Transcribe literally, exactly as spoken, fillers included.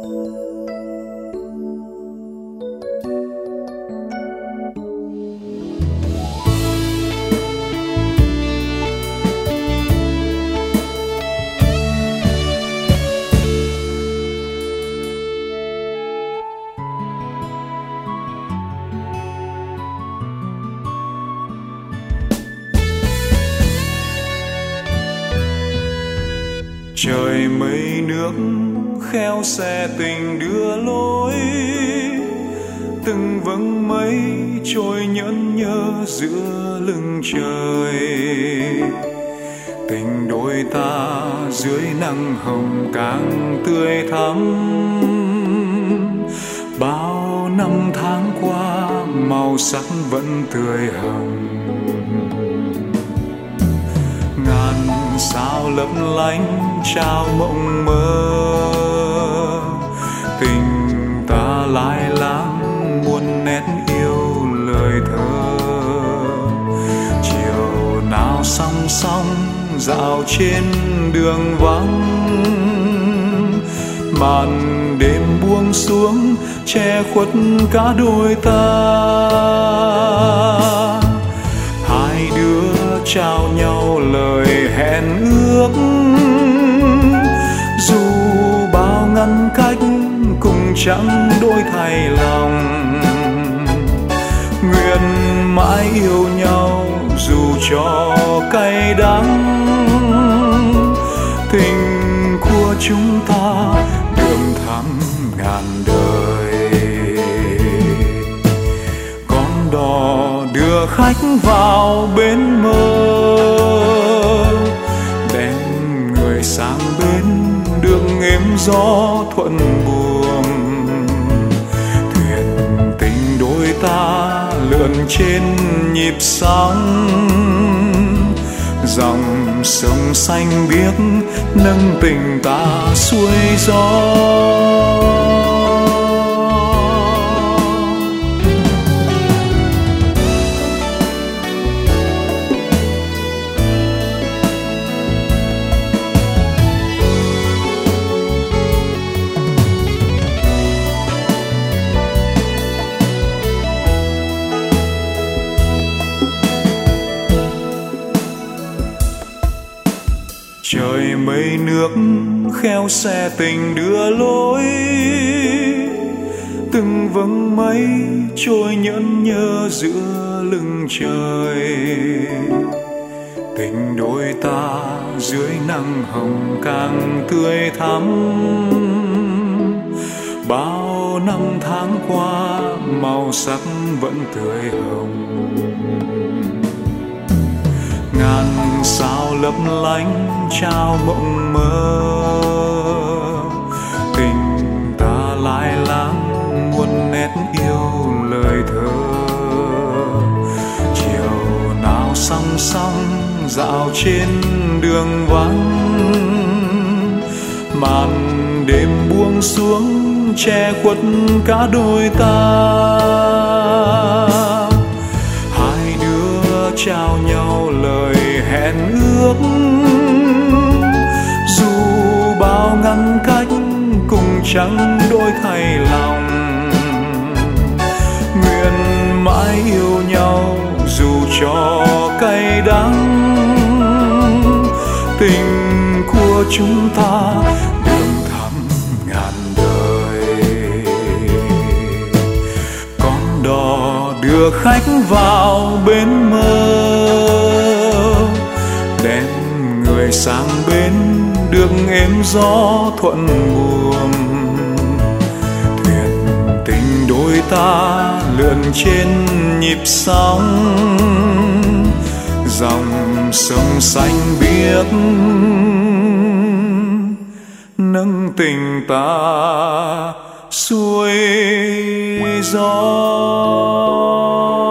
Trời mây nước khéo xe tình đưa lối, từng vầng mây trôi nhẫn nhơ giữa lưng trời. Tình đôi ta dưới nắng hồng càng tươi thắm, bao năm tháng qua màu sắc vẫn tươi hồng. Ngàn sao lấp lánh trao mộng mơ, tình ta lai láng muôn nét yêu lời thơ. Chiều nào song song dạo trên đường vắng, màn đêm buông xuống che khuất cả đôi ta. Hai đứa trao nhau lời hẹn ước, dù bao ngăn cách cũng chẳng đổi thay lòng. Nguyện mãi yêu nhau dù cho cay đắng, tình của chúng ta đường thắm ngàn đời. Con đò đưa khách vào bến mơ, đem người sang bến đường êm gió thuận buồm. Thuyền tình đôi ta lượn trên nhịp sóng, dòng sông xanh biếc nâng tình ta xuôi gió. Trời mây nước khéo xe tình đưa lối, từng vầng mây trôi nhẫn nhơ giữa lưng trời. Tình đôi ta dưới nắng hồng càng tươi thắm, bao năm tháng qua màu sắc vẫn tươi hồng. Ngàn sao lấp lánh trao mộng mơ, tình ta lai láng muôn nét yêu lời thơ. Chiều nào song song dạo trên đường vắng, màn đêm buông xuống che khuất cả đôi ta. Hai đứa trao nhau lời hẹn ước, dù bao ngăn cách cũng chẳng đổi thay lòng. Nguyện mãi yêu nhau dù cho cay đắng, tình của chúng ta đường thắm ngàn đời. Con đò đưa khách vào bến mơ, đem người sang bến đường êm gió thuận buồm. Thuyền tình đôi ta lượn trên nhịp sóng, dòng sông xanh biếc nâng tình ta xuôi gió.